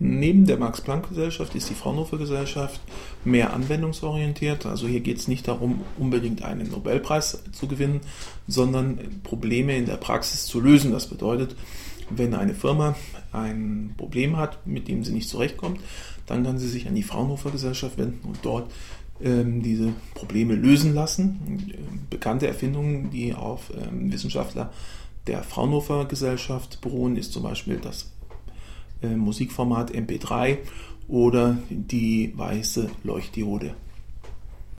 Neben der Max-Planck-Gesellschaft ist die Fraunhofer-Gesellschaft mehr anwendungsorientiert. Also hier geht es nicht darum, unbedingt einen Nobelpreis zu gewinnen, sondern Probleme in der Praxis zu lösen. Das bedeutet, wenn eine Firma ein Problem hat, mit dem sie nicht zurechtkommt, dann kann sie sich an die Fraunhofer-Gesellschaft wenden und dort diese Probleme lösen lassen. Bekannte Erfindungen, die auf Wissenschaftler der Fraunhofer-Gesellschaft beruhen, ist zum Beispiel das Musikformat MP3 oder die weiße Leuchtdiode.